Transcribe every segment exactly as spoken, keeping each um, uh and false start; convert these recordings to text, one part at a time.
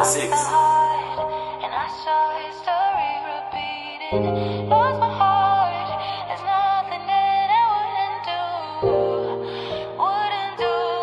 Six. And I saw history repeating. Lost my heart. There's nothing that I wouldn't do. Wouldn't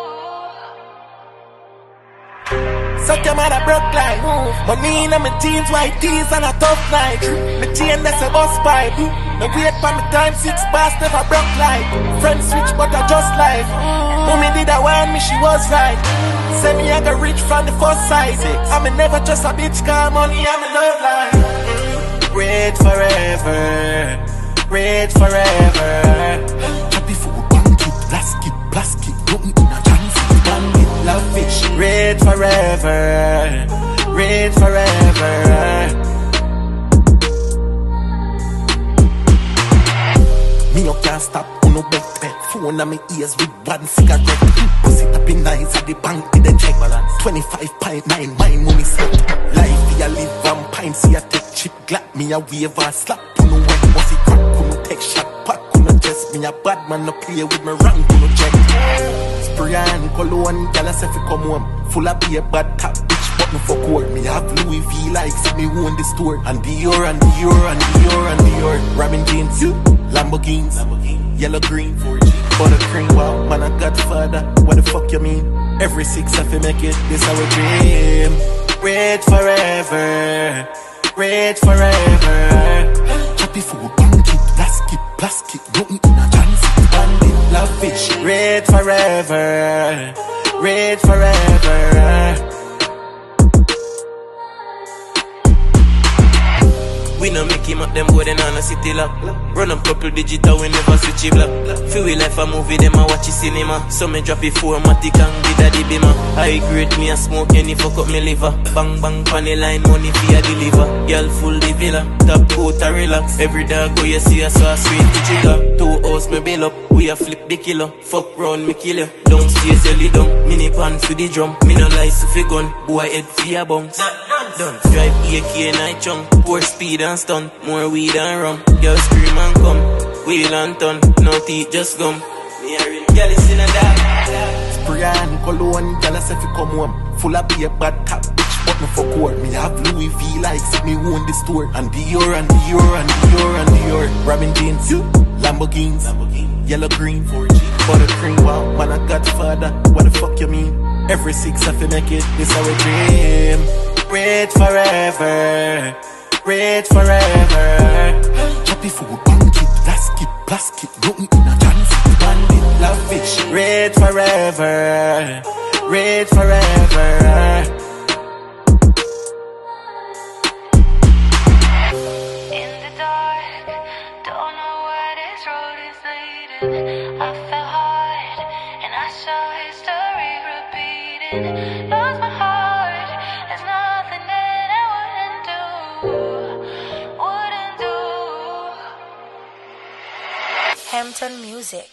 do. Suck your mother broke like move. But me and my jeans, white tees and a tough night. My chain that's a bus pipe. No wait for me time, six past never broke like. Friends switch but I just like. Mommy did I want me, she was right. Say me I got rich from the first sight. I'm never just a bitch, car money, I'm in love line. Red forever, red forever. Happy for banky, plastic, plastic, nothing in a chance. Bandit, love fish. Red forever, red forever. Me no can't stop, on no bet, bet. Phone on my ears with one cigarette. Pussy up in nice at the bank with the check balance. twenty-five point nine, mine money set. Life here live one pint, see a take chip. Glad me a wave and slap. You know when pussy crack, you know take shot. Pack, you know just me a bad man, no play with me rank, you know check. Spray and cologne, gyal a say fi come home. Full of beer, bad tap, bitch, but no fuck all. Me have Louis V like, see me own the store. And Dior, and Dior, and Dior, and Dior. Robin jeans, Lamborghinis, Lamborghini. Yellow green, four G, buttercream. Wow, man a godfather, what the fuck you mean? Every six if you make it, this our dream. Red forever, red forever. Happy for banky, plastic, plastic, nothing in a chance. Bandit, love fish. Red forever, red forever. We no make him up, them go then on a city lock. Run up couple digital, we never switch it black. Feel we life a movie, them a watch it cinema. So me drop it formatic and be daddy bima. High grade me a smoke, any fuck up me liver. Bang bang panny line, money for a deliver. Girl full the villa, top coat a relax. Every dog go you see us so a sweet to trigger. Two house me bail up, we a flip the killer. Fuck round me kill you, downstairs you lay down. Mini pan for the drum, me no lies to fi gun. Boy head for your bounce. Done. Drive A K night chunk, pour speed and stun. More weed and rum, girl scream and come. Wheel and turn, no teeth just gum. Me a real girl is in a dark. Spray and cologne, gyal a say fi come home. Full of beer, bad tap, bitch, but no fuck all. Me have Louis V like, see me own the store. And Dior, and Dior, and Dior, and Dior. Robin jeans, Lamborghinis, Lamborghini. Yellow green, four G, buttercream. Wow, man a godfather, what the fuck you mean? Every six if you make it, this our dream. Red forever, red forever. Happy for banky, plastic, plastic, nothing in a chance. Bandit, love fish. Red forever, red forever. In the dark, don't know where this road is leading. I fell hard, and I saw history repeating. Lost my heart, there's nothing that I wouldn't do, wouldn't do. Hampton Music.